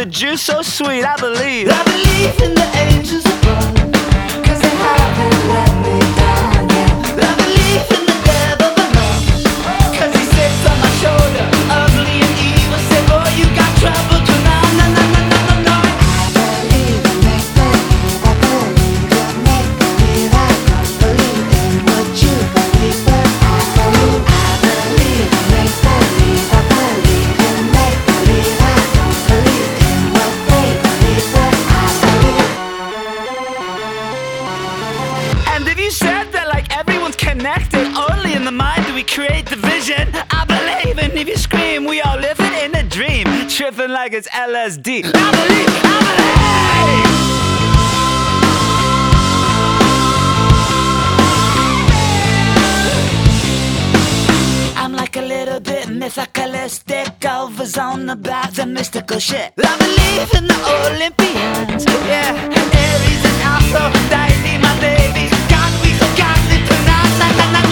the juice so sweet, I believe. I believe in the angels above, 'cause they haven't let me down yet. I believe in the devil below, 'cause he sits on my shoulder, ugly and evil. Say, boy, you got trouble tonight. No, no, no, no, no, no. I believe in make-believe, I believe in make-believe. I don't believe in what you believe, but I believe in make-believe. I believe in make-believe. I don't believe in what they believe, but I believe. And if you said that like everyone's connected, only in the mind do we create the vision. I believe, and if you scream, we all live it in a dream, tripping like it's LSD. I believe, I believe. I'm like a little bit mythicalistic, overs on about the mystical shit. I believe in the Olympians, yeah, Aries and Aphrodite, my babies. God, we so godly tonight, na na na.